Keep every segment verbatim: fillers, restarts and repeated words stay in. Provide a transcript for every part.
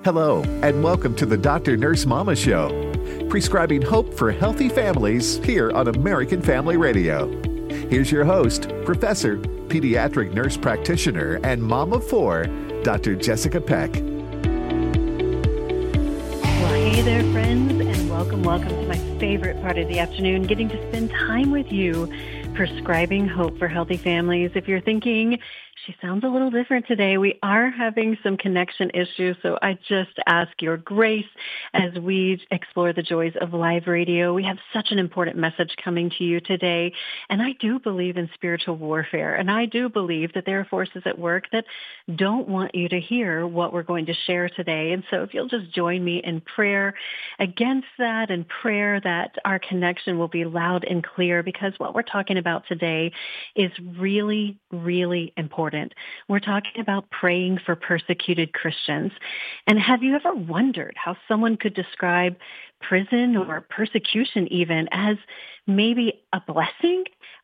Hello, and welcome to the Doctor Nurse Mama Show, prescribing hope for healthy families here on American Family Radio. Here's your host, Professor, Pediatric Nurse Practitioner, and Mom of Four, Doctor Jessica Peck. Well, hey there, friends, and welcome, welcome to my favorite part of the afternoon, getting to spend time with you, prescribing hope for healthy families. If you're thinking, she sounds a little different today, we are having some connection issues, so I just ask your grace as we explore the joys of live radio. We have such an important message coming to you today, and I do believe in spiritual warfare, and I do believe that there are forces at work that don't want you to hear what we're going to share today. And so if you'll just join me in prayer against that, and prayer that our connection will be loud and clear, because what we're talking about today is really, really important. We're talking about praying for persecuted Christians. And have you ever wondered how someone could describe prison or persecution even as maybe a blessing?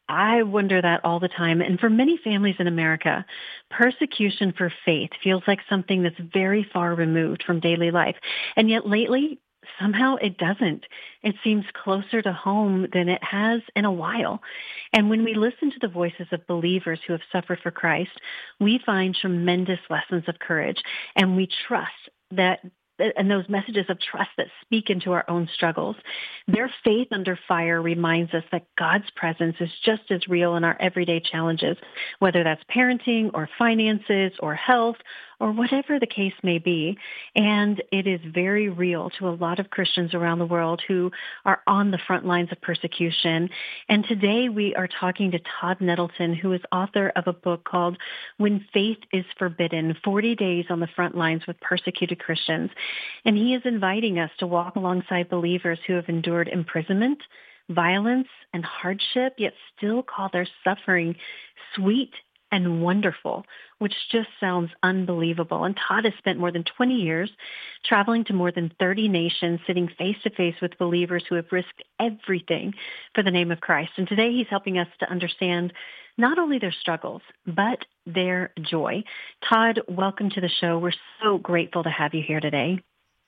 I wonder that all the time. And for many families in America, persecution for faith feels like something that's very far removed from daily life. And yet lately, somehow it doesn't. It seems closer to home than it has in a while. And when we listen to the voices of believers who have suffered for Christ, we find tremendous lessons of courage, and we trust that, and those messages of trust that speak into our own struggles. Their faith under fire reminds us that God's presence is just as real in our everyday challenges, whether that's parenting or finances or health or whatever the case may be. And it is very real to a lot of Christians around the world who are on the front lines of persecution. And today we are talking to Todd Nettleton, who is author of a book called When Faith is Forbidden, forty days on the Front Lines with Persecuted Christians. And he is inviting us to walk alongside believers who have endured imprisonment, violence, and hardship, yet still call their suffering sweet and wonderful, which just sounds unbelievable. And Todd has spent more than twenty years traveling to more than thirty nations, sitting face-to-face with believers who have risked everything for the name of Christ. And today he's helping us to understand not only their struggles, but their joy. Todd, welcome to the show. We're so grateful to have you here today.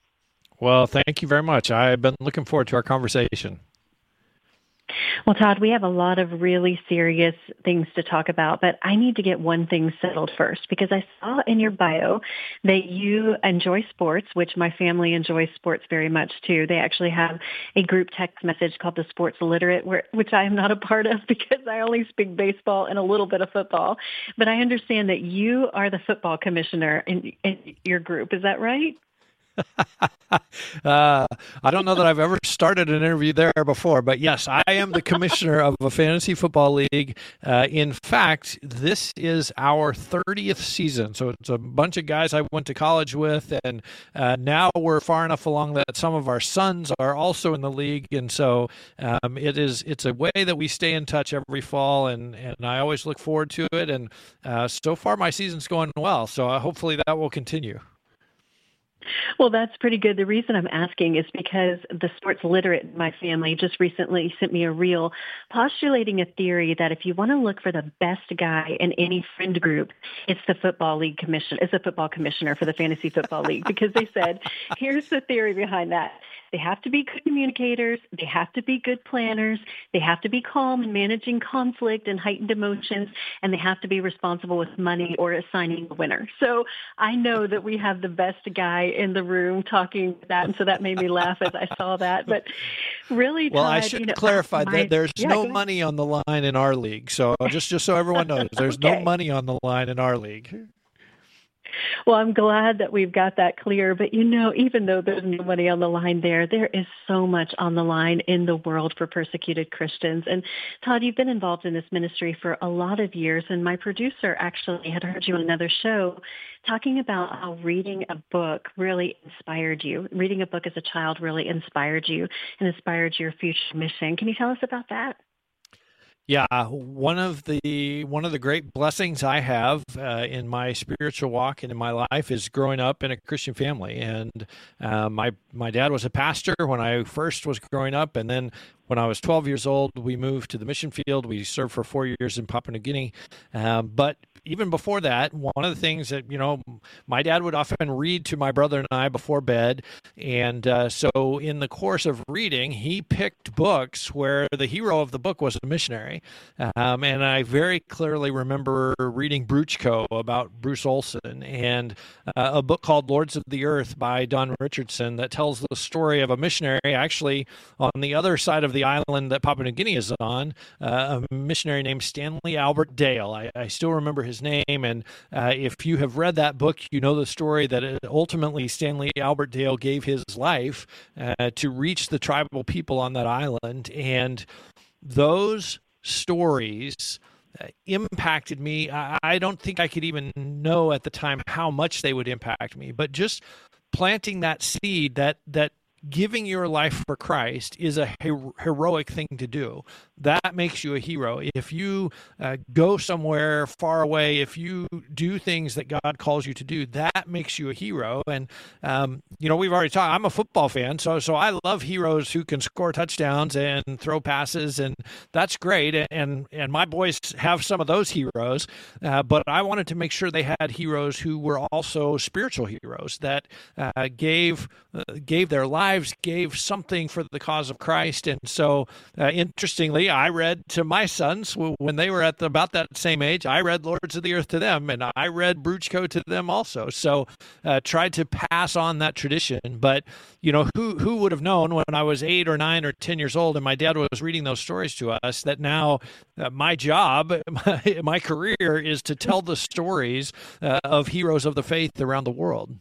Well, thank you very much. I've been looking forward to our conversation. Well, Todd, we have a lot of really serious things to talk about, but I need to get one thing settled first, because I saw in your bio that you enjoy sports, which my family enjoys sports very much too. They actually have a group text message called the Sports Literate, where, which I am not a part of because I only speak baseball and a little bit of football. But I understand that you are the football commissioner in, in your group. Is that right? uh, I don't know that I've ever started an interview there before, but yes, I am the commissioner of a fantasy football league. Uh, in fact, this is our thirtieth season, so it's a bunch of guys I went to college with, and uh, now we're far enough along that some of our sons are also in the league, and so um, it is it's a way that we stay in touch every fall, and, and I always look forward to it, and uh, so far my season's going well, so uh, hopefully that will continue. Well, that's pretty good. The reason I'm asking is because the sports literate in my family just recently sent me a reel postulating a theory that if you want to look for the best guy in any friend group, it's the football league commission, it's the football commissioner for the fantasy football league, because they said, here's the theory behind that. They have to be good communicators. They have to be good planners. They have to be calm in managing conflict and heightened emotions, and they have to be responsible with money or assigning the winner. So I know that we have the best guy in the room talking that, and so that made me laugh as I saw that. But really, well, Todd, I should you know, clarify my, that there's yeah, no money on the line in our league. So just just so everyone knows, there's okay. no money on the line in our league. Well, I'm glad that we've got that clear. But, you know, even though there's no money on the line there, there is so much on the line in the world for persecuted Christians. And Todd, you've been involved in this ministry for a lot of years. And my producer actually had heard you on another show talking about how reading a book really inspired you. Reading a book as a child really inspired you and inspired your future mission. Can you tell us about that? Yeah, one of the one of the great blessings I have uh, in my spiritual walk and in my life is growing up in a Christian family. And uh, my my dad was a pastor when I first was growing up, and then when I was twelve years old, we moved to the mission field. We served for four years in Papua New Guinea. Um, but even before that, one of the things that, you know, my dad would often read to my brother and I before bed. And uh, so in the course of reading, he picked books where the hero of the book was a missionary. Um, and I very clearly remember reading Bruchko about Bruce Olson, and uh, a book called Lords of the Earth by Don Richardson that tells the story of a missionary actually on the other side of the island that Papua New Guinea is on, uh, a missionary named Stanley Albert Dale. I, I still remember his name, and uh, if you have read that book, you know the story that ultimately Stanley Albert Dale gave his life uh, to reach the tribal people on that island. And those stories uh, impacted me. I, I don't think I could even know at the time how much they would impact me, but just planting that seed, that that giving your life for Christ is a her- heroic thing to do. That makes you a hero. If you uh, go somewhere far away, if you do things that God calls you to do, that makes you a hero. And, um, you know, we've already talked, I'm a football fan, so so I love heroes who can score touchdowns and throw passes, and that's great. And, and my boys have some of those heroes, uh, but I wanted to make sure they had heroes who were also spiritual heroes that uh, gave, uh, gave their lives, gave something for the cause of Christ. And so, uh, interestingly, I read to my sons when they were at the, about that same age. I read Lords of the Earth to them, and I read Bruchko to them also. So, uh, tried to pass on that tradition. But you know, who who would have known when I was eight or nine or ten years old, and my dad was reading those stories to us, that now uh, my job, my, my career, is to tell the stories uh, of heroes of the faith around the world.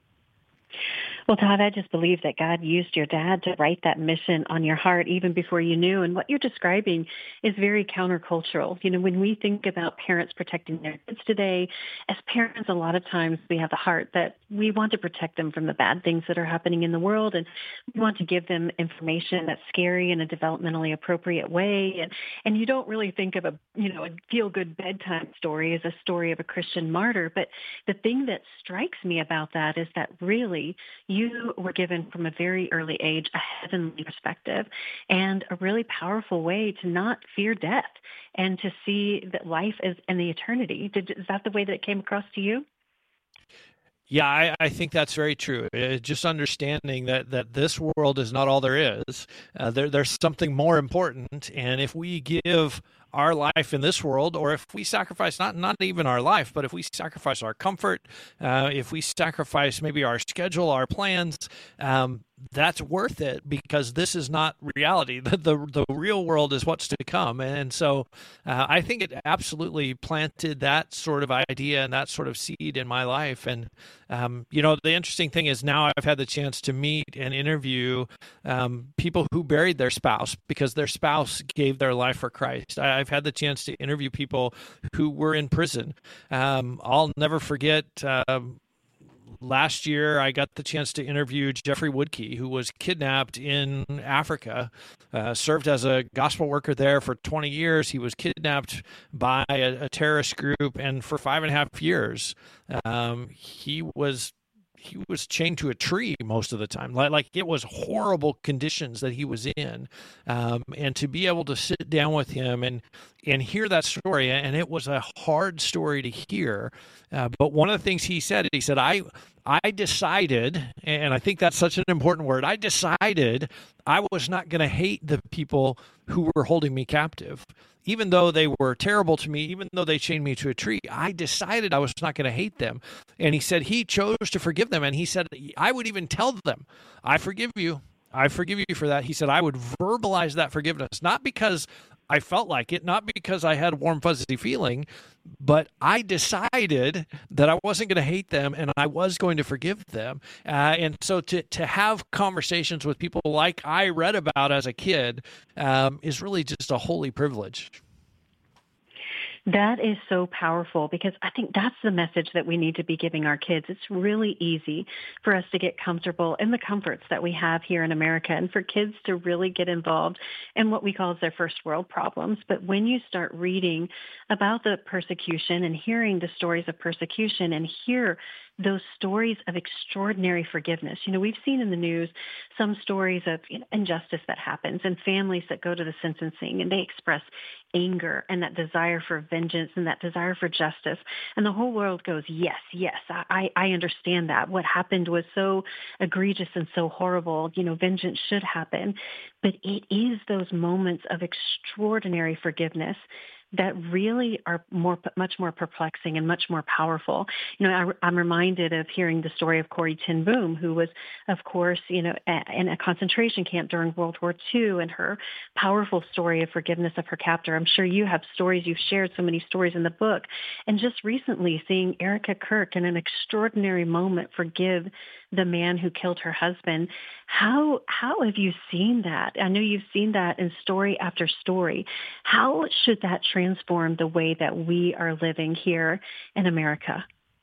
Well, Todd, I just believe that God used your dad to write that mission on your heart even before you knew. And what you're describing is very countercultural. You know, when we think about parents protecting their kids today, as parents, a lot of times we have the heart that we want to protect them from the bad things that are happening in the world. And we want to give them information that's scary in a developmentally appropriate way. And, and you don't really think of a, you know, a feel-good bedtime story as a story of a Christian martyr. But the thing that strikes me about that is that really you were given from a very early age a heavenly perspective and a really powerful way to not fear death and to see that life is in the eternity. Did, is that the way that it came across to you? Yeah, I, I think that's very true. Uh, just understanding that, that this world is not all there is. Uh, there, there's something more important. And if we give our life in this world, or if we sacrifice not not even our life, but if we sacrifice our comfort, uh, if we sacrifice maybe our schedule, our plans, um, that's worth it, because this is not reality. The the, the real world is what's to come. And so uh, I think it absolutely planted that sort of idea and that sort of seed in my life. And, um, you know, the interesting thing is now I've had the chance to meet and interview um, people who buried their spouse because their spouse gave their life for Christ. I, I've had the chance to interview people who were in prison. Um, I'll never forget um, last year, I got the chance to interview Jeffrey Woodkey, who was kidnapped in Africa, uh, served as a gospel worker there for twenty years. He was kidnapped by a, a terrorist group, and for five and a half years, um, he was he was chained to a tree most of the time. Like, like it was horrible conditions that he was in. Um, and to be able to sit down with him and, and hear that story, and it was a hard story to hear. Uh, but one of the things he said, he said, I, I decided, and I think that's such an important word, I decided I was not going to hate the people who were holding me captive. Even though they were terrible to me, even though they chained me to a tree, I decided I was not going to hate them. And he said he chose to forgive them. And he said, I would even tell them, I forgive you. I forgive you for that. He said, I would verbalize that forgiveness, not because I felt like it, not because I had a warm, fuzzy feeling, but I decided that I wasn't going to hate them and I was going to forgive them. Uh, and so to, to have conversations with people like I read about as a kid um, is really just a holy privilege. That is so powerful, because I think that's the message that we need to be giving our kids. It's really easy for us to get comfortable in the comforts that we have here in America, and for kids to really get involved in what we call as their first world problems. But when you start reading about the persecution and hearing the stories of persecution and hear those stories of extraordinary forgiveness. You know, we've seen in the news some stories of you know, injustice that happens and families that go to the sentencing and they express anger and that desire for vengeance and that desire for justice. And the whole world goes, yes, yes, I, I understand that. What happened was so egregious and so horrible. You know, vengeance should happen. But it is those moments of extraordinary forgiveness that really are more, much more perplexing and much more powerful. You know, I, I'm reminded of hearing the story of Corrie ten Boom, who was, of course, you know, in a concentration camp during World War Two, and her powerful story of forgiveness of her captor. I'm sure you have stories. You've shared so many stories in the book. And just recently seeing Erica Kirk in an extraordinary moment forgive the man who killed her husband. How how have you seen that? I know you've seen that in story after story. How should that transform the way that we are living here in America?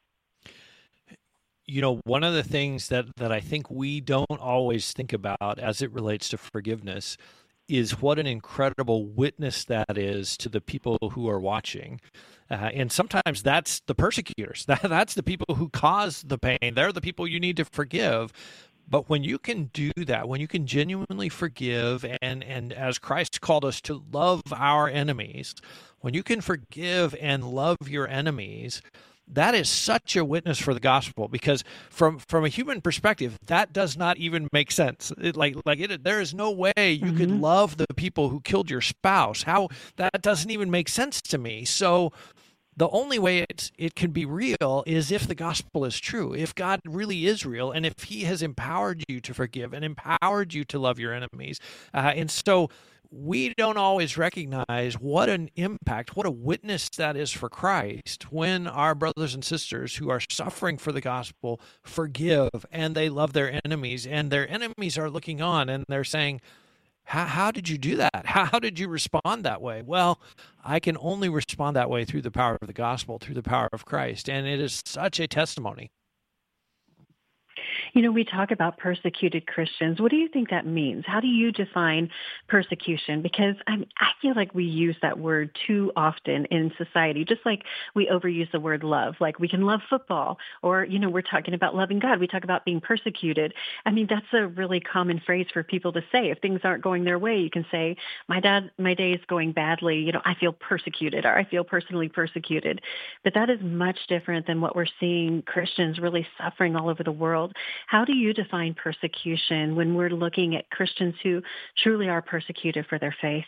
You know, one of the things that, that I think we don't always think about as it relates to forgiveness is what an incredible witness that is to the people who are watching. Uh, and sometimes that's the persecutors. That, that's the people who cause the pain. They're the people you need to forgive. But when you can do that, when you can genuinely forgive, and, and as Christ called us to love our enemies, when you can forgive and love your enemies, that is such a witness for the gospel, because from from a human perspective, that does not even make sense. It, like like it, there is no way you mm-hmm. could love the people who killed your spouse. How that doesn't even make sense to me. So the only way it it can be real is if the gospel is true, if God really is real, and if He has empowered you to forgive and empowered you to love your enemies. Uh, and so we don't always recognize what an impact, what a witness that is for Christ when our brothers and sisters who are suffering for the gospel forgive and they love their enemies, and their enemies are looking on and they're saying, How, how did you do that? How, how did you respond that way? Well, I can only respond that way through the power of the gospel, through the power of Christ. And it is such a testimony. You know, we talk about persecuted Christians. What do you think that means? How do you define persecution? Because I'm, I feel like we use that word too often in society, just like we overuse the word love. Like we can love football, or, you know, we're talking about loving God. We talk about being persecuted. I mean, that's a really common phrase for people to say. If things aren't going their way, you can say, my dad, my day is going badly. You know, I feel persecuted, or I feel personally persecuted. But that is much different than what we're seeing Christians really suffering all over the world. How do you define persecution when we're looking at Christians who truly are persecuted for their faith?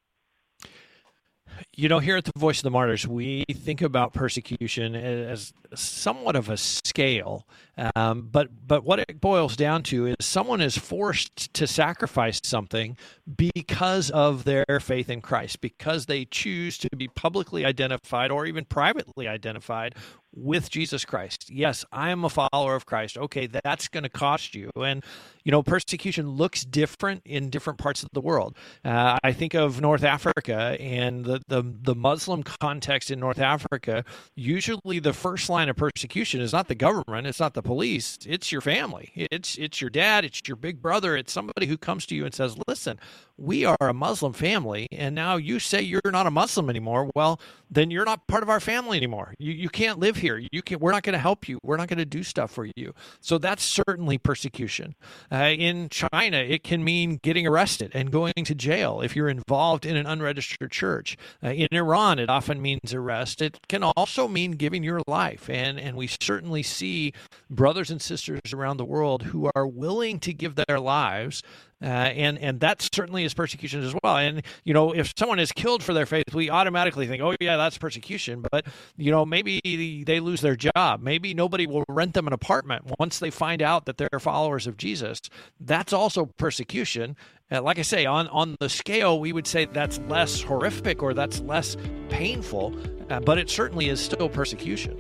You know, here at the Voice of the Martyrs, we think about persecution as somewhat of a scale, um, but but what it boils down to is someone is forced to sacrifice something because of their faith in Christ, because they choose to be publicly identified or even privately identified with Jesus Christ. Yes, I am a follower of Christ. Okay, that's going to cost you. And, you know, persecution looks different in different parts of the world. Uh, I think of North Africa and the, the, the Muslim context in North Africa. Usually the first line of persecution is not the government, it's not the police, it's your family. It's, it's your dad, it's your big brother, it's somebody who comes to you and says, listen, we are a Muslim family, and now you say you're not a Muslim anymore. Well, then you're not part of our family anymore. You you can't live here. You can. We're not going to help you. We're not going to do stuff for you. So that's certainly persecution. Uh, in China, it can mean getting arrested and going to jail if you're involved in an unregistered church. Uh, in Iran, it often means arrest. It can also mean giving your life. And, and we certainly see brothers and sisters around the world who are willing to give their lives. Uh, and and that certainly is persecution as well. And, you know, if someone is killed for their faith, we automatically think, oh, yeah, that's persecution. But, you know, maybe they lose their job. Maybe nobody will rent them an apartment once they find out that they're followers of Jesus. That's also persecution. Uh, like I say, on, on the scale, we would say that's less horrific or that's less painful, uh, but it certainly is still persecution.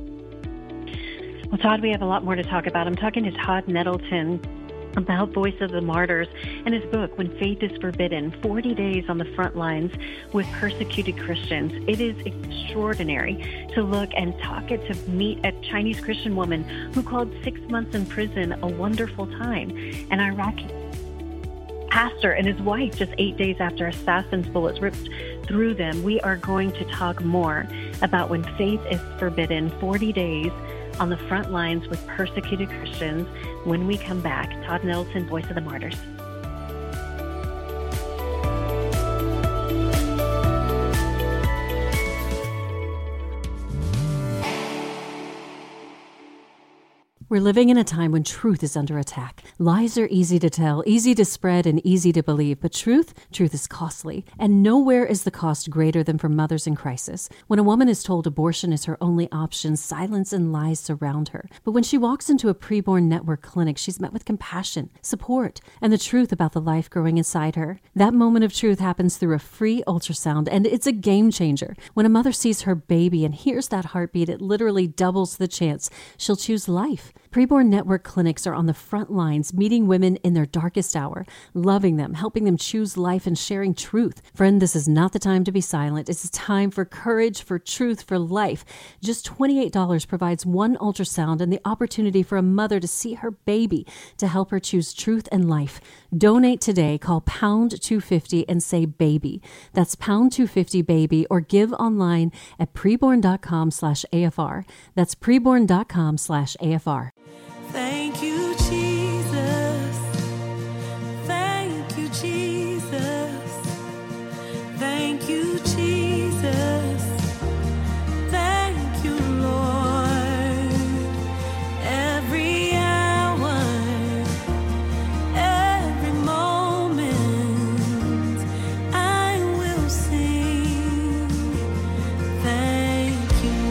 Well, Todd, we have a lot more to talk about. I'm talking to Todd Nettleton about Voice of the Martyrs and his book, When Faith is Forbidden, forty days on the front lines with persecuted Christians. It is extraordinary to look and talk and to meet a Chinese Christian woman who called six months in prison a wonderful time. An Iraqi pastor and his wife just eight days after assassins' bullets ripped through them. We are going to talk more about When Faith is Forbidden, forty days on the front lines with persecuted Christians. When we come back, Todd Nettleton, Voice of the Martyrs. We're living in a time when truth is under attack. Lies are easy to tell, easy to spread, and easy to believe. But truth, truth is costly. And nowhere is the cost greater than for mothers in crisis. When a woman is told abortion is her only option, silence and lies surround her. But when she walks into a preborn network clinic, she's met with compassion, support, and the truth about the life growing inside her. That moment of truth happens through a free ultrasound, and it's a game changer. When a mother sees her baby and hears that heartbeat, it literally doubles the chance she'll choose life. Preborn Network clinics are on the front lines, meeting women in their darkest hour, loving them, helping them choose life, and sharing truth. Friend, this is not the time to be silent. It's time for courage, for truth, for life. Just twenty-eight dollars provides one ultrasound and the opportunity for a mother to see her baby to help her choose truth and life. Donate today. Call pound two fifty and say baby. That's pound two fifty baby, or give online at preborn.com slash AFR. That's preborn.com slash AFR. Thank you, Jesus. Thank you, Jesus. Thank you, Jesus. Thank you, Lord. Every hour, every moment, I will sing. Thank you,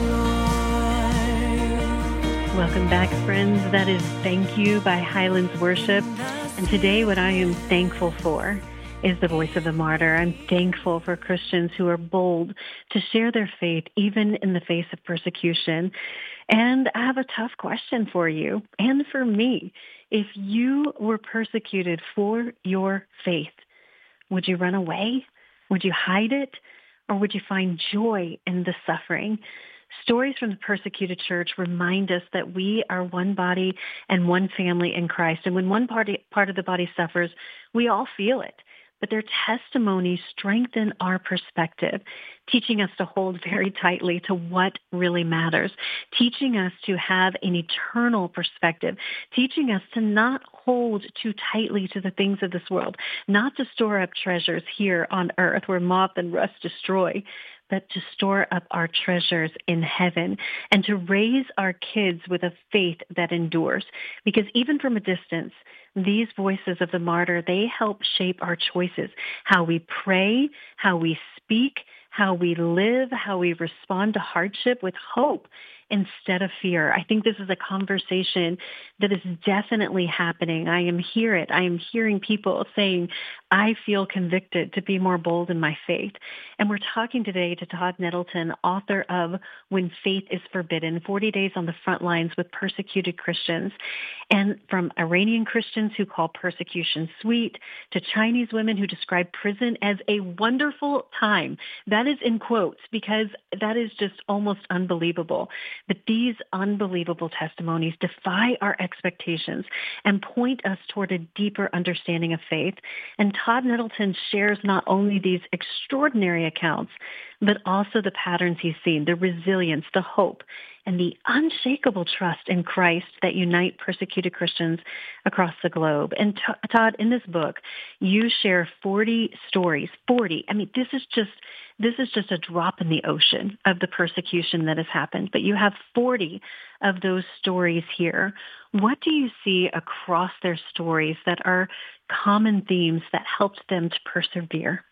Lord. Welcome back, friends. That is Thank You by Highlands Worship. And today what I am thankful for is the Voice of the Martyr. I'm thankful for Christians who are bold to share their faith even in the face of persecution. And I have a tough question for you and for me. If you were persecuted for your faith, would you run away? Would you hide it? Or would you find joy in the suffering? Stories from the persecuted church remind us that we are one body and one family in Christ. And when one party, part of the body suffers, we all feel it. But their testimonies strengthen our perspective, teaching us to hold very tightly to what really matters, teaching us to have an eternal perspective, teaching us to not hold too tightly to the things of this world, not to store up treasures here on earth where moth and rust destroy, but to store up our treasures in heaven and to raise our kids with a faith that endures. Because even from a distance, these voices of the martyr, they help shape our choices, how we pray, how we speak, how we live, how we respond to hardship with hope instead of fear. I think this is a conversation that is definitely happening. I am hear it. I am hearing people saying, I feel convicted to be more bold in my faith. And we're talking today to Todd Nettleton, author of When Faith is Forbidden, forty days on the front lines with persecuted Christians. And from Iranian Christians who call persecution sweet, to Chinese women who describe prison as a wonderful time. That is in quotes because that is just almost unbelievable. But these unbelievable testimonies defy our expectations and point us toward a deeper understanding of faith. And Todd Nettleton shares not only these extraordinary accounts, but also the patterns he's seen, the resilience, the hope, and the unshakable trust in Christ that unite persecuted Christians across the globe. And Todd, in this book, you share forty stories, forty. I mean, this is just this is just a drop in the ocean of the persecution that has happened. But you have forty of those stories here. What do you see across their stories that are common themes that helped them to persevere?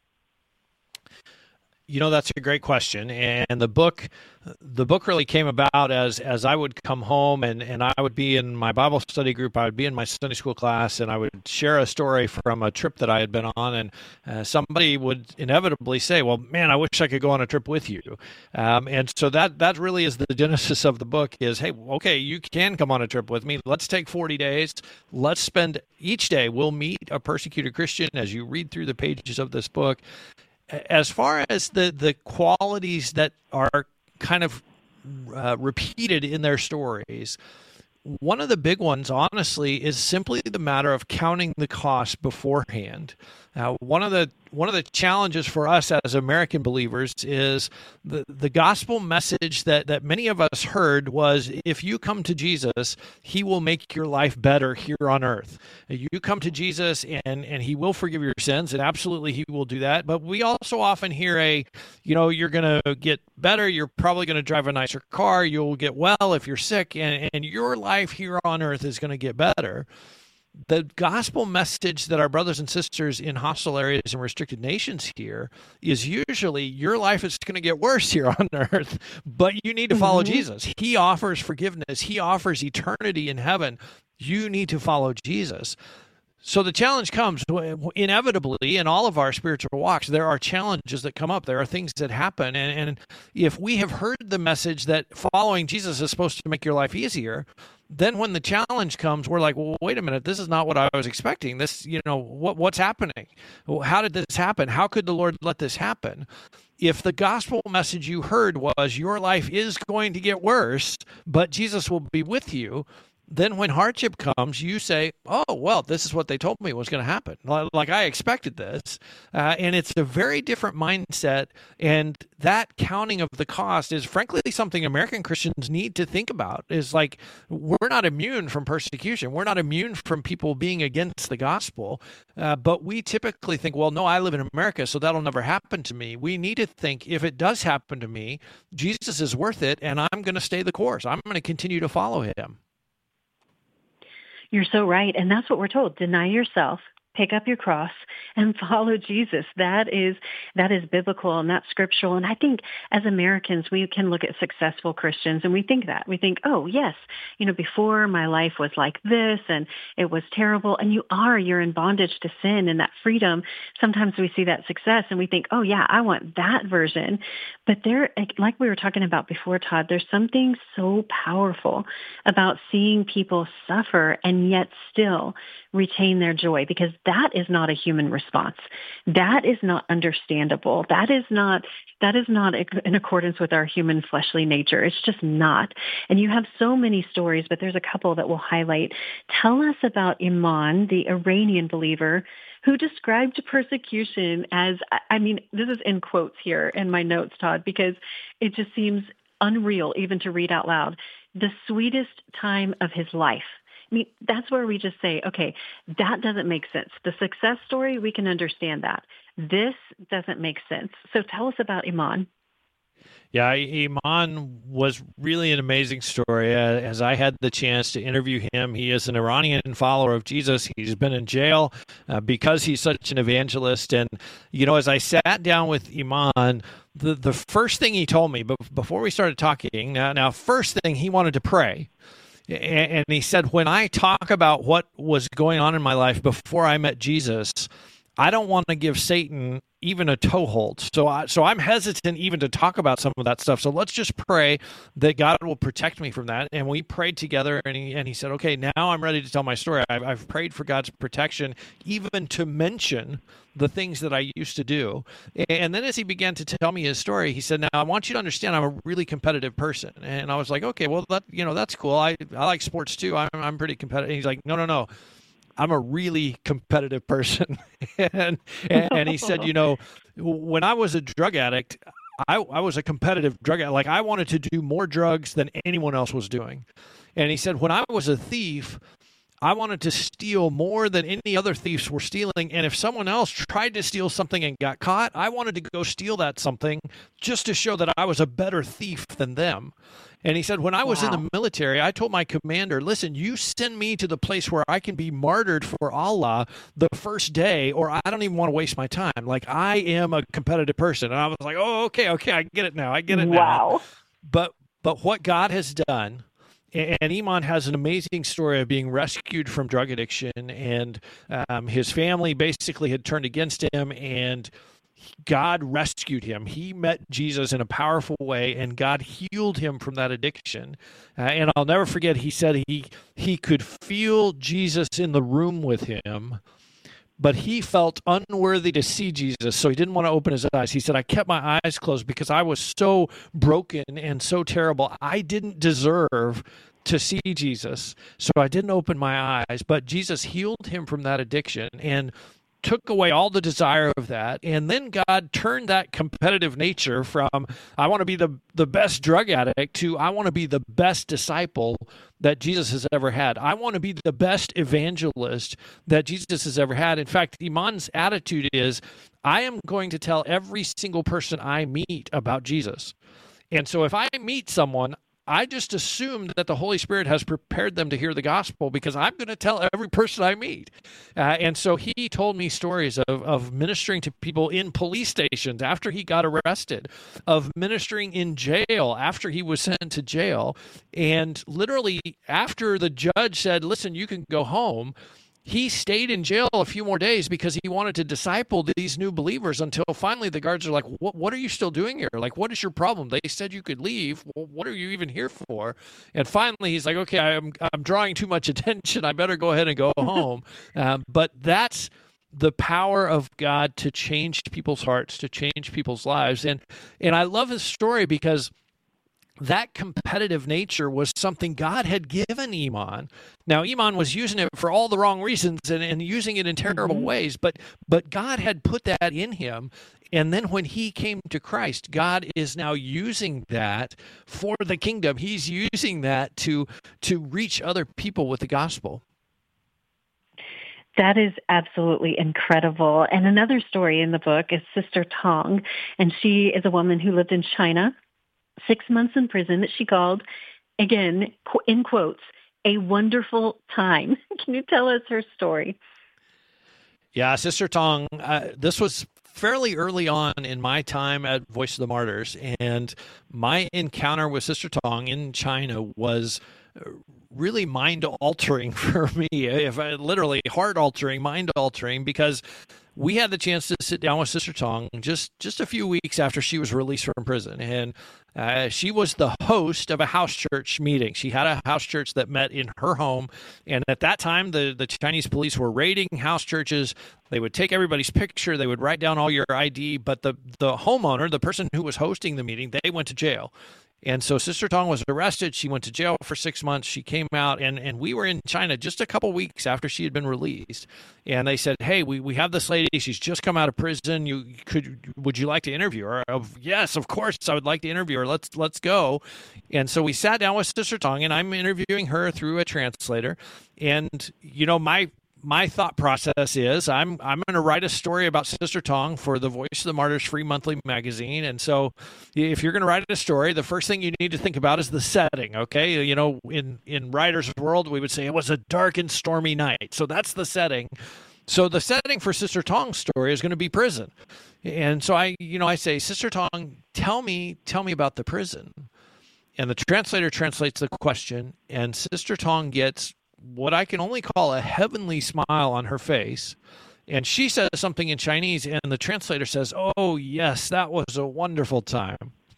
You know, that's a great question. And the book, the book really came about as as I would come home and, and I would be in my Bible study group. I would be in my Sunday school class and I would share a story from a trip that I had been on. And uh, somebody would inevitably say, well, man, I wish I could go on a trip with you. Um, and so that, that really is the genesis of the book is, hey, okay, you can come on a trip with me. Let's take forty days. Let's spend each day. We'll meet a persecuted Christian as you read through the pages of this book. As far as the, the qualities that are kind of uh, repeated in their stories, one of the big ones, honestly, is simply the matter of counting the cost beforehand. Uh, one of the one of the challenges for us as American believers is the, the gospel message that, that many of us heard was, if you come to Jesus, he will make your life better here on earth. You come to Jesus and, and he will forgive your sins, and absolutely he will do that. But we also often hear a, you know, you're going to get better, you're probably going to drive a nicer car, you'll get well if you're sick, and, and your life here on earth is going to get better. The gospel message that our brothers and sisters in hostile areas and restricted nations hear is usually your life is going to get worse here on earth, but you need to follow mm-hmm. Jesus. He offers forgiveness. He offers eternity in heaven. You need to follow Jesus. So the challenge comes inevitably in all of our spiritual walks. There are challenges that come up. There are things that happen. And, and if we have heard the message that following Jesus is supposed to make your life easier, then when the challenge comes, we're like, well, wait a minute, this is not what I was expecting. This, you know, what what's happening? How did this happen? How could the Lord let this happen? If the gospel message you heard was your life is going to get worse, but Jesus will be with you, then when hardship comes, you say, oh, well, this is what they told me was going to happen. Like I expected this. Uh, and it's a very different mindset. And that counting of the cost is frankly something American Christians need to think about. Is like, we're not immune from persecution. We're not immune from people being against the gospel. Uh, but we typically think, well, no, I live in America, so that'll never happen to me. We need to think, if it does happen to me, Jesus is worth it, and I'm going to stay the course. I'm going to continue to follow him. You're so right. And that's what we're told. Deny yourself, pick up your cross, and follow Jesus. That is that is biblical and that's scriptural. And I think as Americans, we can look at successful Christians and we think that. We think, oh, yes, you know, before my life was like this and it was terrible. And you are, you're in bondage to sin and that freedom. Sometimes we see that success and we think, oh, yeah, I want that version. But there, like we were talking about before, Todd, there's something so powerful about seeing people suffer and yet still retain their joy, because that is not a human response. That is not understandable. That is not, that is not in accordance with our human fleshly nature. It's just not. And you have so many stories, but there's a couple that we'll highlight. Tell us about Iman, the Iranian believer, who described persecution as, I mean, this is in quotes here in my notes, Todd, because it just seems unreal even to read out loud, the sweetest time of his life. I mean, that's where we just say, okay, that doesn't make sense. The success story, we can understand that. This doesn't make sense. So tell us about Iman. Yeah, Iman was really an amazing story. Uh, as I had the chance to interview him, he is an Iranian follower of Jesus. He's been in jail uh, because he's such an evangelist. And, you know, as I sat down with Iman, the, the first thing he told me, but before we started talking, now, now first thing, he wanted to pray. And he said, when I talk about what was going on in my life before I met Jesus, I don't want to give Satan even a toehold. So, I, so I'm hesitant even to talk about some of that stuff. So let's just pray that God will protect me from that. And we prayed together, and he, and he said, okay, now I'm ready to tell my story. I've, I've prayed for God's protection, even to mention the things that I used to do. And then as he began to tell me his story, he said, now I want you to understand I'm a really competitive person. And I was like, okay, well, that, you know, that's cool. I, I like sports too. I'm, I'm pretty competitive. And he's like, no, no, no. I'm a really competitive person. and, and and he said, you know, when I was a drug addict, I, I was a competitive drug addict. Like I wanted to do more drugs than anyone else was doing. And he said, when I was a thief, I wanted to steal more than any other thieves were stealing. And if someone else tried to steal something and got caught, I wanted to go steal that something just to show that I was a better thief than them. And he said, when I was wow. in the military, I told my commander, listen, you send me to the place where I can be martyred for Allah the first day, or I don't even want to waste my time. Like, I am a competitive person. And I was like, oh, okay, okay, I get it now. I get it now. Wow. But, but what God has done, and Iman has an amazing story of being rescued from drug addiction, and um, his family basically had turned against him, and God rescued him. He met Jesus in a powerful way, and God healed him from that addiction. Uh, and I'll never forget, he said he he could feel Jesus in the room with him, but he felt unworthy to see Jesus, so he didn't want to open his eyes. He said, I kept my eyes closed because I was so broken and so terrible. I didn't deserve to see Jesus, so I didn't open my eyes. But Jesus healed him from that addiction. And took away all the desire of that. And then God turned that competitive nature from, I want to be the, the best drug addict, to I want to be the best disciple that Jesus has ever had. I want to be the best evangelist that Jesus has ever had. In fact, Iman's attitude is, I am going to tell every single person I meet about Jesus. And so if I meet someone, I just assume that the Holy Spirit has prepared them to hear the gospel, because I'm going to tell every person I meet. Uh, and so he told me stories of, of ministering to people in police stations after he got arrested, of ministering in jail after he was sent to jail. And literally after the judge said, listen, you can go home, he stayed in jail a few more days because he wanted to disciple these new believers, until finally the guards are like, what, what are you still doing here? Like, what is your problem? They said you could leave. Well, what are you even here for? And finally he's like, okay, I'm, I'm drawing too much attention. I better go ahead and go home. Um, but that's the power of God to change people's hearts, to change people's lives. And, and I love his story because that competitive nature was something God had given Iman. Now, Iman was using it for all the wrong reasons and, and using it in terrible mm-hmm. ways, but but God had put that in him. And then when he came to Christ, God is now using that for the kingdom. He's using that to to reach other people with the gospel. That is absolutely incredible. And another story in the book is Sister Tong, and she is a woman who lived in China, six months in prison, that she called, again, in quotes, a wonderful time. Can you tell us her story? Yeah, Sister Tong, uh, this was fairly early on in my time at Voice of the Martyrs, and my encounter with Sister Tong in China was really mind-altering for me, if I, literally heart-altering, mind-altering, because we had the chance to sit down with Sister Tong just, just a few weeks after she was released from prison. And uh, she was the host of a house church meeting. She had a house church that met in her home. And at that time, the, the Chinese police were raiding house churches. They would take everybody's picture. They would write down all your I D. But the, the homeowner, the person who was hosting the meeting, they went to jail. And so Sister Tong was arrested. She went to jail for six months. She came out, and, and we were in China just a couple weeks after she had been released. And they said, hey, we, we have this lady. She's just come out of prison. You could would you like to interview her? Of, yes, of course, I would like to interview her. Let's let's go. And so we sat down with Sister Tong, and I'm interviewing her through a translator. And, you know, my My thought process is I'm I'm going to write a story about Sister Tong for the Voice of the Martyrs free monthly magazine. And so if you're going to write a story, the first thing you need to think about is the setting, okay? You know, in, in writer's world, we would say it was a dark and stormy night. So that's the setting. So the setting for Sister Tong's story is going to be prison. And so I, you know, I say, Sister Tong, tell me, tell me about the prison. And the translator translates the question, and Sister Tong gets what I can only call a heavenly smile on her face. And she says something in Chinese, and the translator says, oh, yes, that was a wonderful time.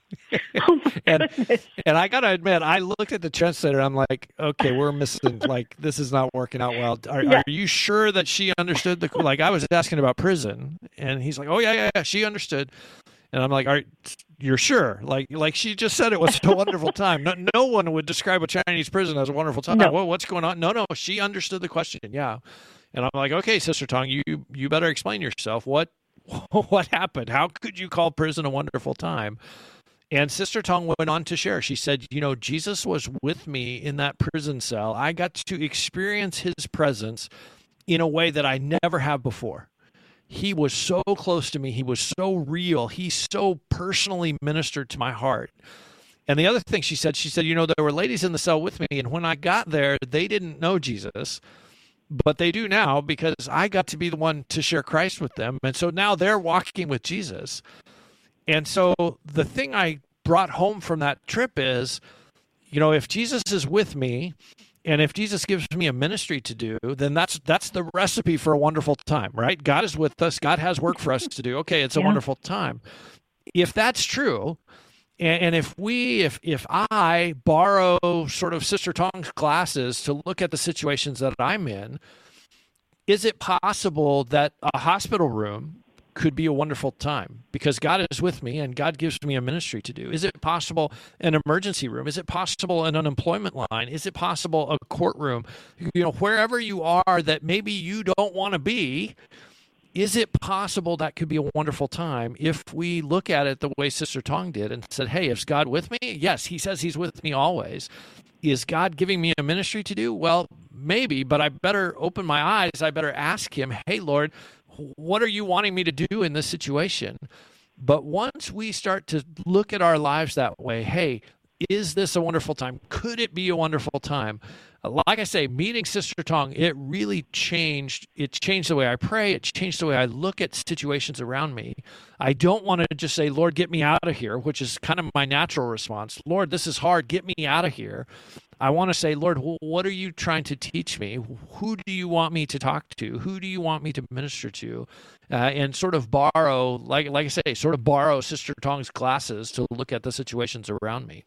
Oh and and I got to admit, I looked at the translator, and I'm like, okay, we're missing, like, this is not working out well. Are, yeah. are you sure that she understood the, like, I was asking about prison, and he's like, oh, yeah, yeah, yeah, she understood. And I'm like, all right, you're sure? Like, like she just said it was a wonderful time. No, no one would describe a Chinese prison as a wonderful time. No. Well, what's going on? No, no, she understood the question. Yeah. And I'm like, okay, Sister Tong, you you better explain yourself. What what happened? How could you call prison a wonderful time? And Sister Tong went on to share. She said, you know, Jesus was with me in that prison cell. I got to experience his presence in a way that I never have before. He was so close to me. He was so real. He so personally ministered to my heart. And the other thing she said, she said, you know, there were ladies in the cell with me, and when I got there, they didn't know Jesus, but they do now because I got to be the one to share Christ with them. And so now they're walking with Jesus. And so the thing I brought home from that trip is, you know, if Jesus is with me, and if Jesus gives me a ministry to do, then that's that's the recipe for a wonderful time, right? God is with us. God has work for us to do. Okay, it's a yeah. wonderful time. If that's true, and, and if we, if if I borrow sort of Sister Tong's classes to look at the situations that I'm in, is it possible that a hospital room could be a wonderful time because God is with me and God gives me a ministry to do? Is it possible an emergency room? Is it possible an unemployment line? Is it possible a courtroom? You know, wherever you are that maybe you don't want to be, is it possible that could be a wonderful time if we look at it the way Sister Tong did and said, hey, is God with me? Yes, he says he's with me always. Is God giving me a ministry to do? Well, maybe, but I better open my eyes. I better ask him, hey, Lord, what are you wanting me to do in this situation? But once we start to look at our lives that way, hey, is this a wonderful time? Could it be a wonderful time? Like I say, meeting Sister Tong, it really changed. It changed the way I pray. It changed the way I look at situations around me. I don't want to just say, Lord, get me out of here, which is kind of my natural response. Lord, this is hard. Get me out of here. I want to say, Lord, what are you trying to teach me? Who do you want me to talk to? Who do you want me to minister to? Uh, and sort of borrow, like, like I say, sort of borrow Sister Tong's glasses to look at the situations around me.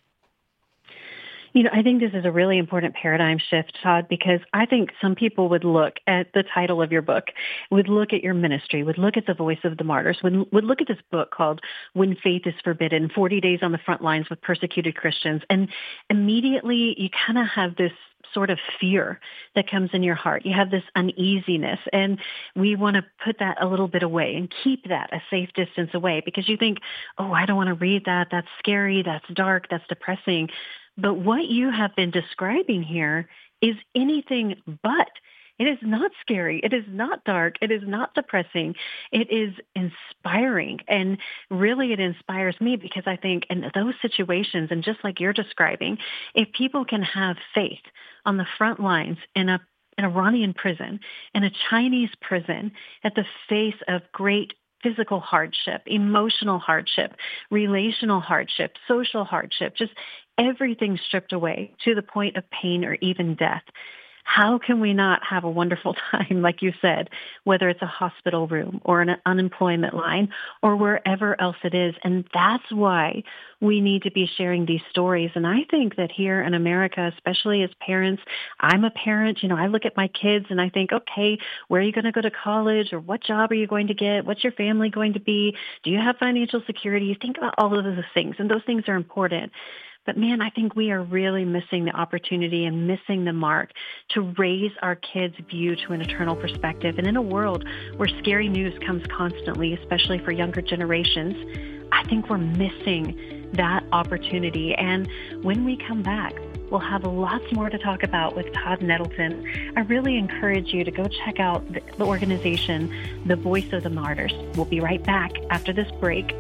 You know, I think this is a really important paradigm shift, Todd, because I think some people would look at the title of your book, would look at your ministry, would look at the voice of the martyrs, would, would look at this book called When Faith is Forbidden, forty days on the Front Lines with Persecuted Christians, and immediately you kind of have this sort of fear that comes in your heart. You have this uneasiness, and we want to put that a little bit away and keep that a safe distance away because you think, oh, I don't want to read that. That's scary. That's dark. That's depressing. But what you have been describing here is anything but. It is not scary. It is not dark. It is not depressing. It is inspiring. And really it inspires me because I think in those situations, and just like you're describing, if people can have faith on the front lines in a an Iranian prison, in a Chinese prison, at the face of great physical hardship, emotional hardship, relational hardship, social hardship, just everything stripped away to the point of pain or even death. How can we not have a wonderful time, like you said, whether it's a hospital room or an unemployment line or wherever else it is? And that's why we need to be sharing these stories. And I think that here in America, especially as parents, I'm a parent, you know, I look at my kids and I think, okay, where are you going to go to college, or what job are you going to get? What's your family going to be? Do you have financial security? You think about all of those things, and those things are important. But man, I think we are really missing the opportunity and missing the mark to raise our kids' view to an eternal perspective. And in a world where scary news comes constantly, especially for younger generations, I think we're missing that opportunity. And when we come back, we'll have lots more to talk about with Todd Nettleton. I really encourage you to go check out the organization, The Voice of the Martyrs. We'll be right back after this break.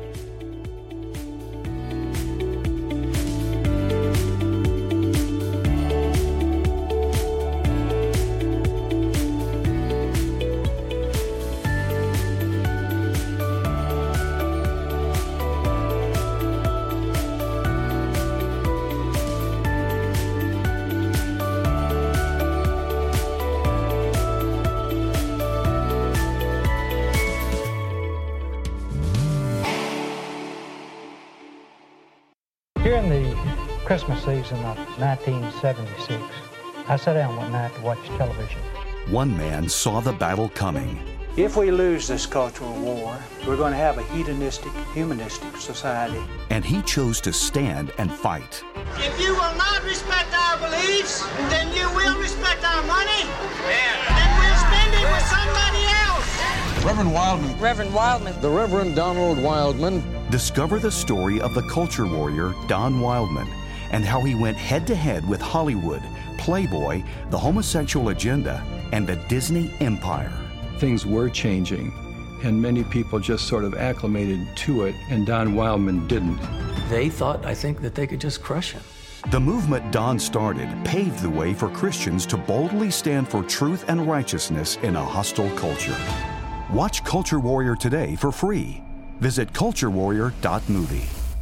During the Christmas season of nineteen seventy-six, I sat down one night to watch television. One man saw the battle coming. If we lose this cultural war, we're going to have a hedonistic, humanistic society. And he chose to stand and fight. If you will not respect our beliefs, then you will respect our money, and we'll spend it with somebody else. Reverend Wildman. Reverend Wildman. The Reverend Donald Wildman. Discover the story of the culture warrior, Don Wildman, and how he went head-to-head with Hollywood, Playboy, the homosexual agenda, and the Disney empire. Things were changing, and many people just sort of acclimated to it, and Don Wildman didn't. They thought, I think, that they could just crush him. The movement Don started paved the way for Christians to boldly stand for truth and righteousness in a hostile culture. Watch Culture Warrior today for free. Visit culture warrior dot movie.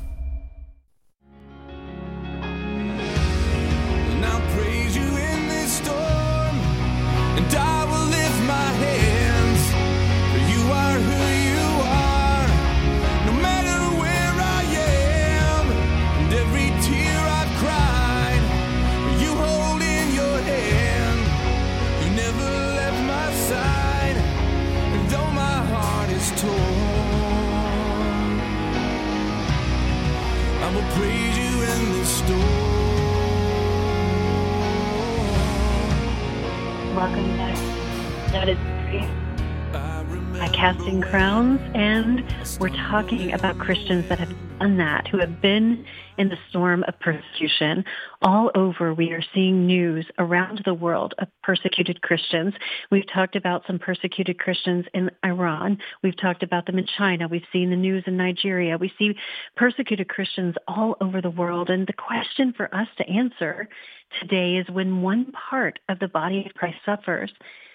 And I'll praise you in this storm, and I will lift my hands, for you are who you are, no matter where I am, and every tear I've cried, you hold in your hand, you never left my side, and though my heart is torn, I will praise you in the storm. Welcome back. That is great. by Casting Crowns, and we're talking about Christians that have done that, who have been in the storm of persecution. All over, we are seeing news around the world of persecuted Christians. We've talked about some persecuted Christians in Iran. We've talked about them in China. We've seen the news in Nigeria. We see persecuted Christians all over the world. And the question for us to answer today is, when one part of the body of Christ suffers,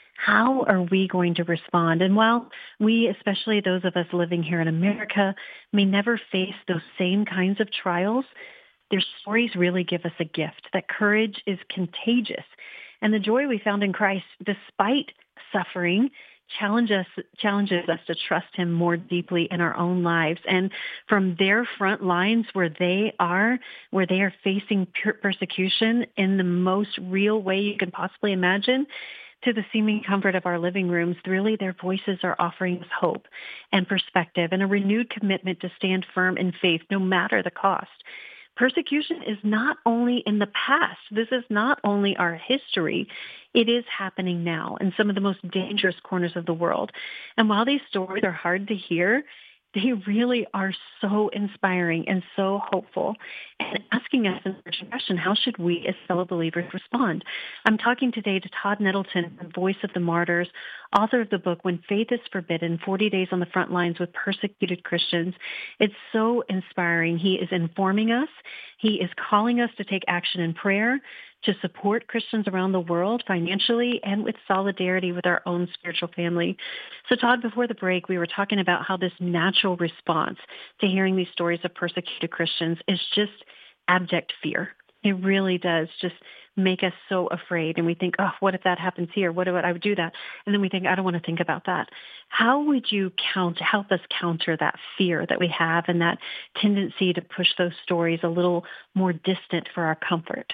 how are we going to respond? And while we, especially those of us living here in America, may never face those same kinds of trials, their stories really give us a gift, that courage is contagious. And the joy we found in Christ, despite suffering, challenge us, challenges us to trust him more deeply in our own lives. And from their front lines where they are, where they are facing persecution in the most real way you can possibly imagine, to the seeming comfort of our living rooms, really their voices are offering us hope and perspective and a renewed commitment to stand firm in faith no matter the cost. Persecution is not only in the past. This is not only our history. It is happening now in some of the most dangerous corners of the world. And while these stories are hard to hear, they really are so inspiring and so hopeful, and asking us in the question, how should we as fellow believers respond? I'm talking today to Todd Nettleton, the voice of the martyrs, author of the book, When Faith is Forbidden, forty days on the Front Lines with Persecuted Christians. It's so inspiring. He is informing us. He is calling us to take action in prayer, to support Christians around the world financially and with solidarity with our own spiritual family. So Todd, before the break, we were talking about how this natural response to hearing these stories of persecuted Christians is just abject fear. It really does just make us so afraid. And we think, oh, what if that happens here? What if I would do that? And then we think, I don't want to think about that. How would you count, help us counter that fear that we have and that tendency to push those stories a little more distant for our comfort?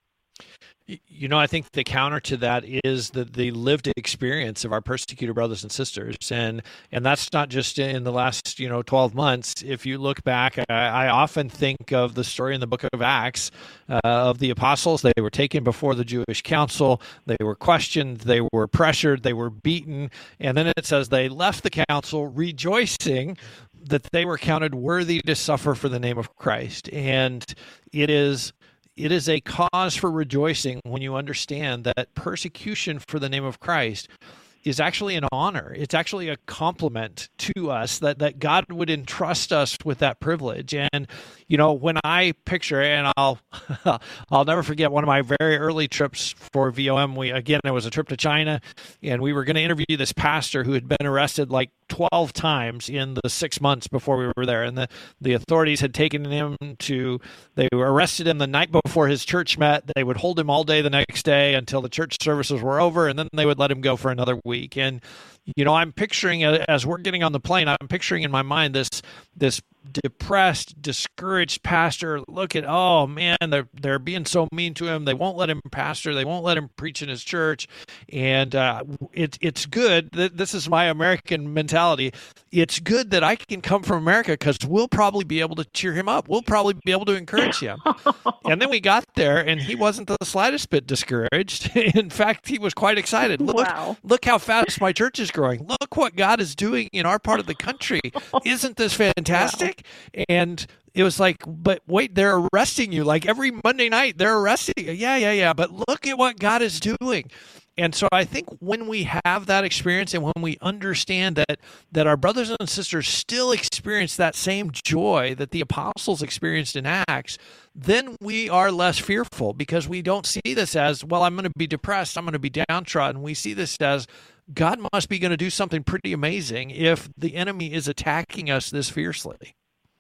You know, I think the counter to that is the, the lived experience of our persecuted brothers and sisters. And and that's not just in the last, you know, twelve months. If you look back, I, I often think of the story in the book of Acts uh, of the apostles. They were taken before the Jewish council. They were questioned. They were pressured. They were beaten. And then it says they left the council rejoicing that they were counted worthy to suffer for the name of Christ. And it is... It is a cause for rejoicing when you understand that persecution for the name of Christ is actually an honor. It's actually a compliment to us that, that God would entrust us with that privilege. And, you know, when I picture, and I'll I'll never forget one of my very early trips for V O M. We again, it was a trip to China, and we were going to interview this pastor who had been arrested like twelve times in the six months before we were there. And the, the authorities had taken him to, they were arrested him the night before his church met. They would hold him all day the next day until the church services were over, and then they would let him go for another week. And, you know, I'm picturing, as we're getting on the plane, I'm picturing in my mind this this depressed, discouraged pastor. Look at, oh man, they're they're being so mean to him. They won't let him pastor. They won't let him preach in his church. And uh, it, it's good. This is my American mentality. It's good that I can come from America because we'll probably be able to cheer him up. We'll probably be able to encourage him. And then we got there, and he wasn't the slightest bit discouraged. In fact, he was quite excited. Look, wow. Look how fast my church is growing. Look what God is doing in our part of the country. Isn't this fantastic? Wow. And it was like, but wait, they're arresting you. Like every Monday night, they're arresting you. Yeah, yeah, yeah. But look at what God is doing. And so I think when we have that experience and when we understand that that our brothers and sisters still experience that same joy that the apostles experienced in Acts, then we are less fearful because we don't see this as, well, I'm going to be depressed, I'm going to be downtrodden. We see this as, God must be going to do something pretty amazing if the enemy is attacking us this fiercely.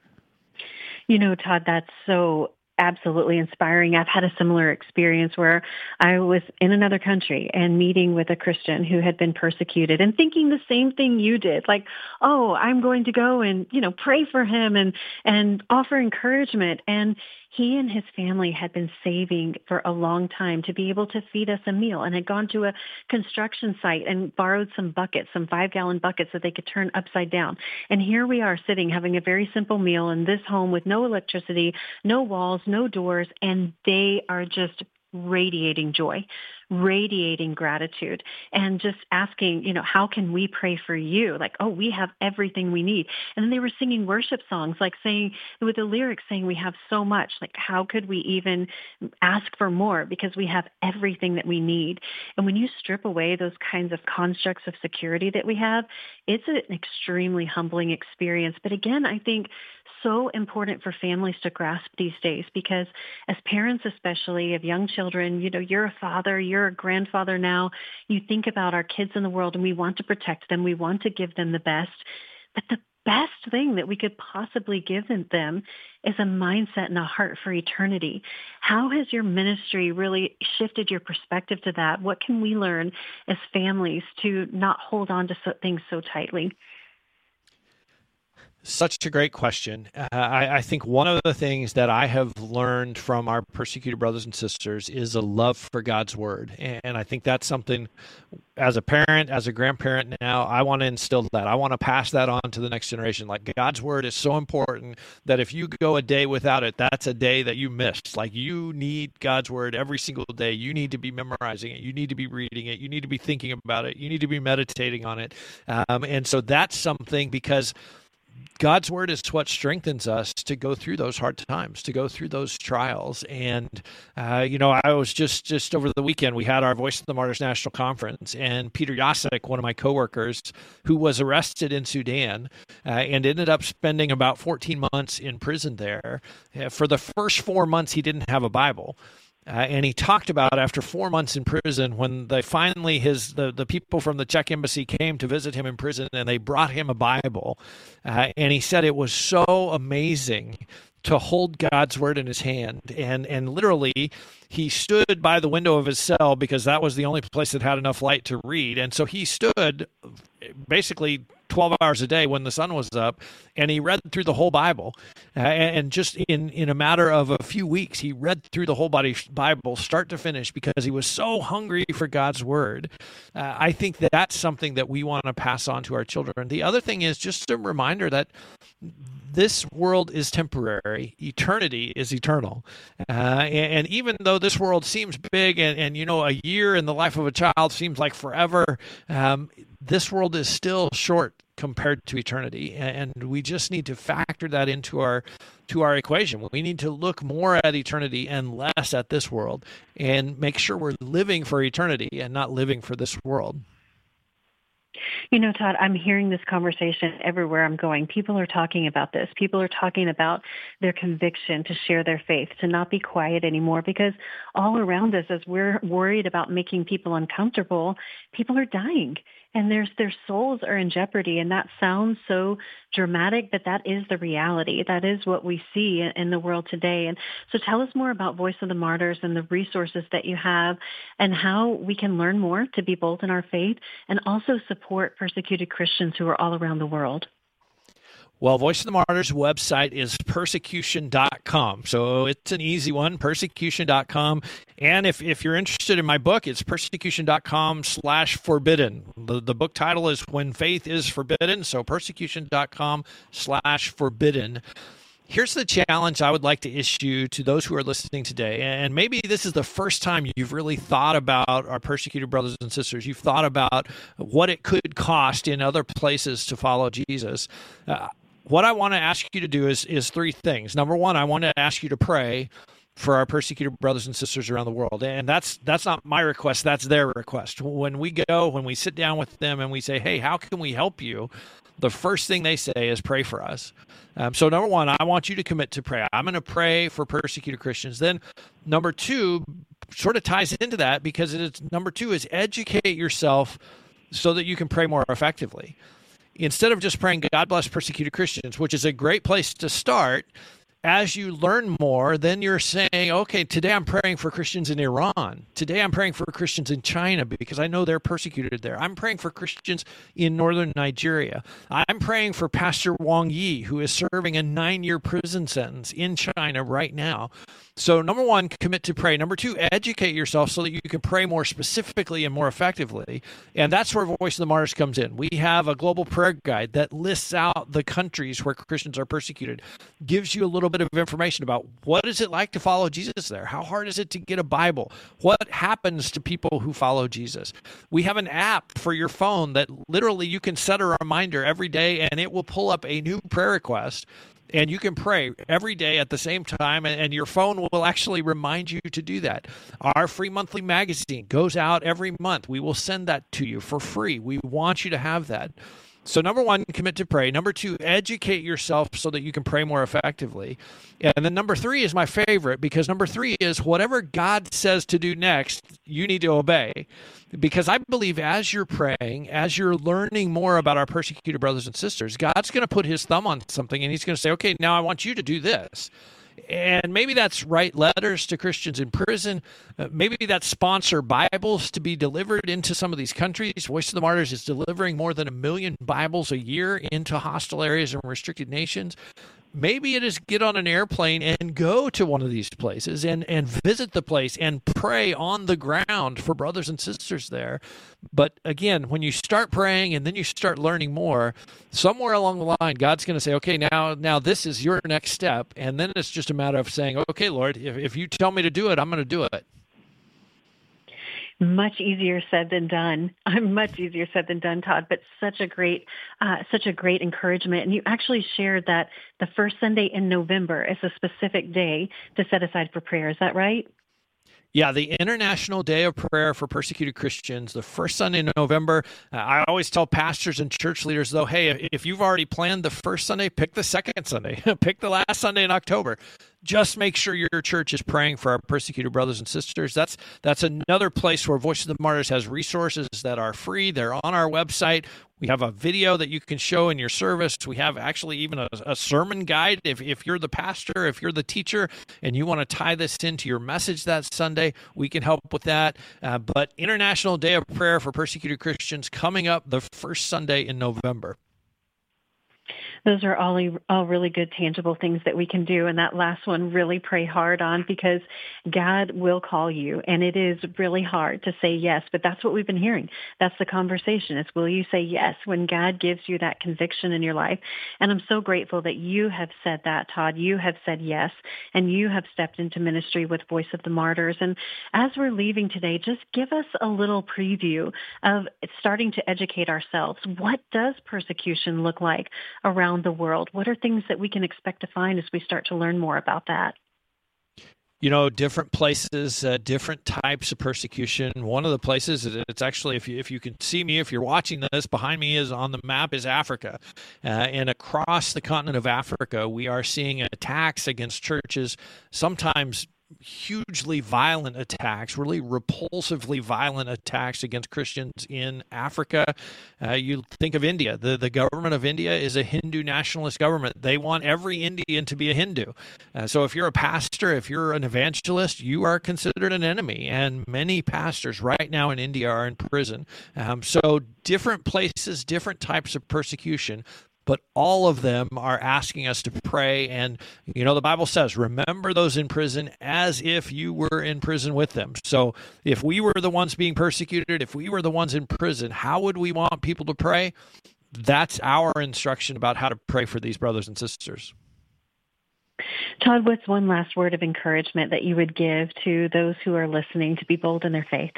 You know, Todd, that's so absolutely inspiring. I've had a similar experience where I was in another country and meeting with a Christian who had been persecuted and thinking the same thing you did, like, oh, I'm going to go and, you know, pray for him and, and offer encouragement. And he and his family had been saving for a long time to be able to feed us a meal and had gone to a construction site and borrowed some buckets, some five-gallon buckets that they could turn upside down. And here we are sitting having a very simple meal in this home with no electricity, no walls, no doors, and they are just radiating joy, radiating gratitude and just asking, you know, how can we pray for you? Like, oh, we have everything we need. And then they were singing worship songs, like saying, with the lyrics saying we have so much, like how could we even ask for more because we have everything that we need. And when you strip away those kinds of constructs of security that we have, it's an extremely humbling experience. But again, I think so important for families to grasp these days because as parents, especially of young children, you know, you're a father, you're a grandfather now, you think about our kids in the world and we want to protect them. We want to give them the best. But the best thing that we could possibly give them is a mindset and a heart for eternity. How has your ministry really shifted your perspective to that? What can we learn as families to not hold on to things so tightly? Such a great question. Uh, I, I think one of the things that I have learned from our persecuted brothers and sisters is a love for God's word. And I think that's something as a parent, as a grandparent now, I want to instill that. I want to pass that on to the next generation. Like God's word is so important that if you go a day without it, that's a day that you missed. Like you need God's word every single day. You need to be memorizing it. You need to be reading it. You need to be thinking about it. You need to be meditating on it. Um, and so that's something because God's word is what strengthens us to go through those hard times, to go through those trials. And, uh, you know, I was just, just over the weekend, we had our Voice of the Martyrs National Conference, and Peter Yasek, one of my coworkers, who was arrested in Sudan uh, and ended up spending about fourteen months in prison there. Uh, for the first four months, he didn't have a Bible. Uh, and he talked about after four months in prison, when they finally his the, the people from the Czech embassy came to visit him in prison, and they brought him a Bible, uh, and he said it was so amazing to hold God's word in his hand, and and literally he stood by the window of his cell because that was the only place that had enough light to read, and so he stood basically twelve hours a day when the sun was up, and he read through the whole Bible. Uh, and just in, in a matter of a few weeks, he read through the whole body Bible, start to finish, because he was so hungry for God's word. Uh, I think that that's something that we want to pass on to our children. The other thing is just a reminder that this world is temporary. Eternity is eternal. Uh, and, and even though this world seems big and, and, you know, a year in the life of a child seems like forever, um, this world is still short compared to eternity. And we just need to factor that into our to our equation. We need to look more at eternity and less at this world and make sure we're living for eternity and not living for this world. You know, Todd, I'm hearing this conversation everywhere I'm going. People are talking about this. People are talking about their conviction to share their faith, to not be quiet anymore, because all around us, as we're worried about making people uncomfortable, people are dying. And there's, their souls are in jeopardy. And that sounds so dramatic, but that is the reality. That is what we see in, in the world today. And so tell us more about Voice of the Martyrs and the resources that you have and how we can learn more to be bold in our faith and also support persecuted Christians who are all around the world. Well, Voice of the Martyrs website is persecution dot com. So it's an easy one, persecution dot com. And if, if you're interested in my book, it's persecution dot com slash forbidden. The, the book title is When Faith is Forbidden. So persecution dot com slash forbidden. Here's the challenge I would like to issue to those who are listening today. And maybe this is the first time you've really thought about our persecuted brothers and sisters. You've thought about what it could cost in other places to follow Jesus. Uh, What I want to ask you to do is is three things. Number one, I want to ask you to pray for our persecuted brothers and sisters around the world. And that's that's not my request, that's their request. When we go, when we sit down with them and we say, hey, how can we help you? The first thing they say is pray for us. Um, so number one, I want you to commit to pray. I'm going to pray for persecuted Christians. Then number two sort of ties into that, because it's number two is educate yourself so that you can pray more effectively. Instead of just praying, God bless persecuted Christians, which is a great place to start, as you learn more, then you're saying, okay, today I'm praying for Christians in Iran. Today I'm praying for Christians in China because I know they're persecuted there. I'm praying for Christians in northern Nigeria. I'm praying for Pastor Wang Yi, who is serving a nine-year prison sentence in China right now. So number one, commit to pray. Number two, educate yourself so that you can pray more specifically and more effectively. And that's where Voice of the Martyrs comes in. We have a global prayer guide that lists out the countries where Christians are persecuted, gives you a little bit of information about what is it like to follow Jesus there? How hard is it to get a Bible? What happens to people who follow Jesus? We have an app for your phone that literally you can set a reminder every day, and it will pull up a new prayer request. And you can pray every day at the same time, and your phone will actually remind you to do that. Our free monthly magazine goes out every month. We will send that to you for free. We want you to have that. So number one, commit to pray. Number two, educate yourself so that you can pray more effectively. And then number three is my favorite, because number three is whatever God says to do next, you need to obey. Because I believe as you're praying, as you're learning more about our persecuted brothers and sisters, God's going to put his thumb on something and he's going to say, okay, now I want you to do this. And maybe that's write letters to Christians in prison. Uh, maybe that's sponsor Bibles to be delivered into some of these countries. Voice of the Martyrs is delivering more than a million Bibles a year into hostile areas and restricted nations. Maybe it is get on an airplane and go to one of these places and, and visit the place and pray on the ground for brothers and sisters there. But again, when you start praying and then you start learning more, somewhere along the line, God's going to say, okay, now now this is your next step. And then it's just a matter of saying, okay, Lord, if, if you tell me to do it, I'm going to do it. Much easier said than done. Much easier said than done, Todd, but such a great, uh, such a great encouragement. And you actually shared that the first Sunday in November is a specific day to set aside for prayer. Is that right? Yeah, the International Day of Prayer for Persecuted Christians, the first Sunday in November. Uh, I always tell pastors and church leaders, though, hey, if you've already planned the first Sunday, pick the second Sunday. Pick the last Sunday in October. Just make sure your church is praying for our persecuted brothers and sisters. That's that's another place where Voice of the Martyrs has resources that are free. They're on our website. We have a video that you can show in your service. We have actually even a, a sermon guide. If, if you're the pastor, if you're the teacher, and you want to tie this into your message that Sunday, we can help with that. Uh, but International Day of Prayer for Persecuted Christians coming up the first Sunday in November. Those are all, all really good, tangible things that we can do. And that last one, really pray hard on, because God will call you. And it is really hard to say yes, but that's what we've been hearing. That's the conversation. It's, will you say yes when God gives you that conviction in your life? And I'm so grateful that you have said that, Todd. You have said yes, and you have stepped into ministry with Voice of the Martyrs. And as we're leaving today, just give us a little preview of starting to educate ourselves. What does persecution look like around the world? What are things that we can expect to find as we start to learn more about that? You know, different places, uh, different types of persecution. One of the places, it's actually, if you, if you can see me, if you're watching this, behind me is on the map is Africa. Uh, and across the continent of Africa, we are seeing attacks against churches, sometimes hugely violent attacks, really repulsively violent attacks against Christians in Africa. Uh, you think of India. The, the government of India is a Hindu nationalist government. They want every Indian to be a Hindu. Uh, so if you're a pastor, if you're an evangelist, you are considered an enemy. And many pastors right now in India are in prison. Um, so different places, different types of persecution. But all of them are asking us to pray. And, you know, the Bible says, remember those in prison as if you were in prison with them. So if we were the ones being persecuted, if we were the ones in prison, how would we want people to pray? That's our instruction about how to pray for these brothers and sisters. Todd, what's one last word of encouragement that you would give to those who are listening to be bold in their faith?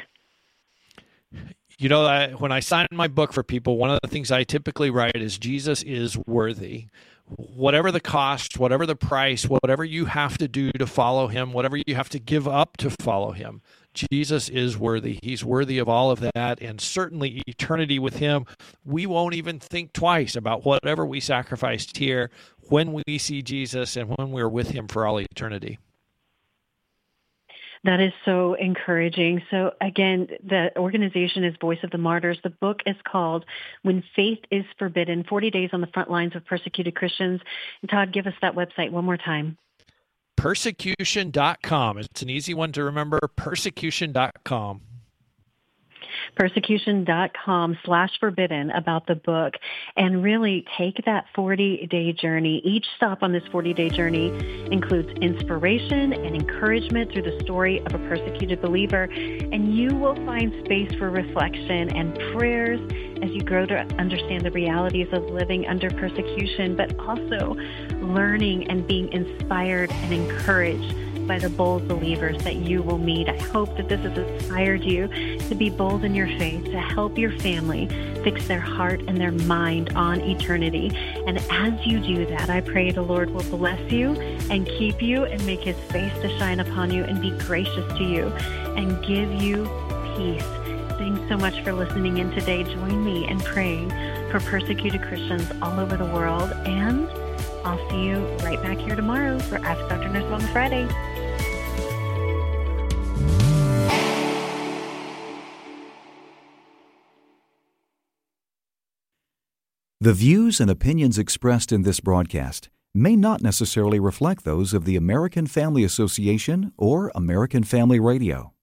You know, I, when I sign my book for people, one of the things I typically write is Jesus is worthy. Whatever the cost, whatever the price, whatever you have to do to follow him, whatever you have to give up to follow him, Jesus is worthy. He's worthy of all of that, and certainly eternity with him. We won't even think twice about whatever we sacrificed here when we see Jesus and when we're with him for all eternity. That is so encouraging. So again, the organization is Voice of the Martyrs. The book is called When Faith is Forbidden, forty days on the Front Lines of Persecuted Christians. And Todd, give us that website one more time. persecution dot com. It's an easy one to remember, persecution dot com. persecution.com slash forbidden about the book, and really take that forty-day journey. Each stop on this forty-day journey includes inspiration and encouragement through the story of a persecuted believer, and you will find space for reflection and prayers as you grow to understand the realities of living under persecution, but also learning and being inspired and encouraged by the bold believers that you will meet. I hope that this has inspired you to be bold in your faith, to help your family fix their heart and their mind on eternity. And as you do that, I pray the Lord will bless you and keep you and make his face to shine upon you and be gracious to you and give you peace. Thanks so much for listening in today. Join me in praying for persecuted Christians all over the world, and I'll see you right back here tomorrow for Ask Doctor Nurse on Friday. The views and opinions expressed in this broadcast may not necessarily reflect those of the American Family Association or American Family Radio.